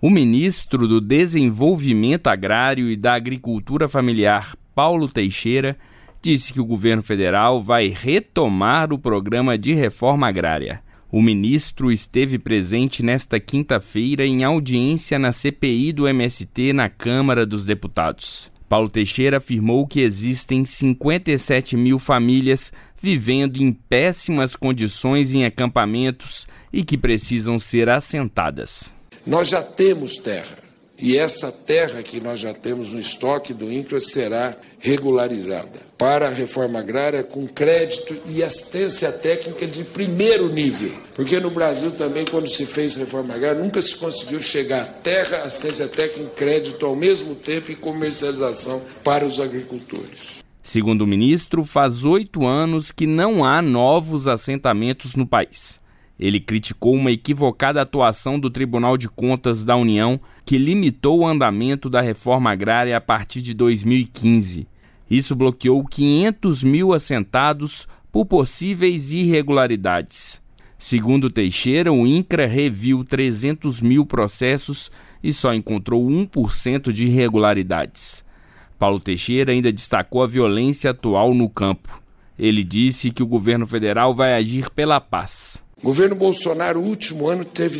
O ministro do Desenvolvimento Agrário e da Agricultura Familiar, Paulo Teixeira, disse que o governo federal vai retomar o programa de reforma agrária. O ministro esteve presente nesta quinta-feira em audiência na CPI do MST na Câmara dos Deputados. Paulo Teixeira afirmou que existem 57 mil famílias vivendo em péssimas condições em acampamentos e que precisam ser assentadas. Nós já temos terra, e essa terra que nós já temos no estoque do INCRA será regularizada para a reforma agrária com crédito e assistência técnica de primeiro nível. Porque no Brasil também, quando se fez reforma agrária, nunca se conseguiu chegar a terra, assistência técnica e crédito ao mesmo tempo e comercialização para os agricultores. Segundo o ministro, faz 8 anos que não há novos assentamentos no país. Ele criticou uma equivocada atuação do Tribunal de Contas da União, que limitou o andamento da reforma agrária a partir de 2015. Isso bloqueou 500 mil assentados por possíveis irregularidades. Segundo Teixeira, o INCRA reviu 300 mil processos e só encontrou 1% de irregularidades. Paulo Teixeira ainda destacou a violência atual no campo. Ele disse que o governo federal vai agir pela paz. O governo Bolsonaro, no último ano, teve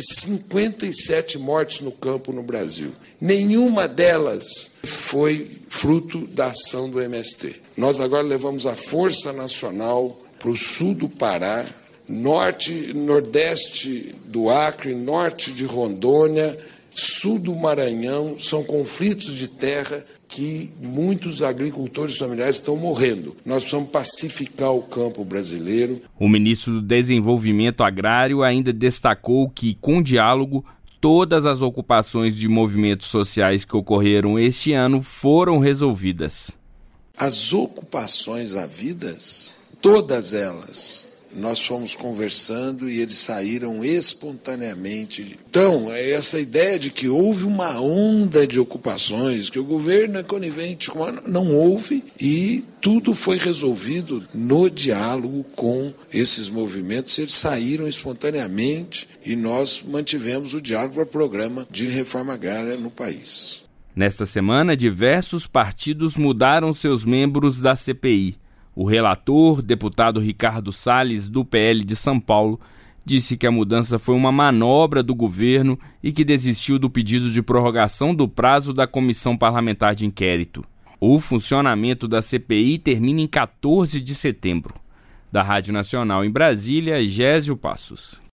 57 mortes no campo no Brasil. Nenhuma delas foi fruto da ação do MST. Nós agora levamos a Força Nacional para o sul do Pará, norte, nordeste do Acre, norte de Rondônia, sul do Maranhão. São conflitos de terra que muitos agricultores familiares estão morrendo. Nós precisamos pacificar o campo brasileiro. O ministro do Desenvolvimento Agrário ainda destacou que, com diálogo, todas as ocupações de movimentos sociais que ocorreram este ano foram resolvidas. As ocupações havidas, todas elas, nós fomos conversando e eles saíram espontaneamente. Então, essa ideia de que houve uma onda de ocupações, que o governo é conivente, não houve, e tudo foi resolvido no diálogo com esses movimentos. Eles saíram espontaneamente e nós mantivemos o diálogo para o programa de reforma agrária no país. Nesta semana, diversos partidos mudaram seus membros da CPI. O relator, deputado Ricardo Salles, do PL de São Paulo, disse que a mudança foi uma manobra do governo e que desistiu do pedido de prorrogação do prazo da Comissão Parlamentar de Inquérito. O funcionamento da CPI termina em 14 de setembro. Da Rádio Nacional em Brasília, Gésio Passos.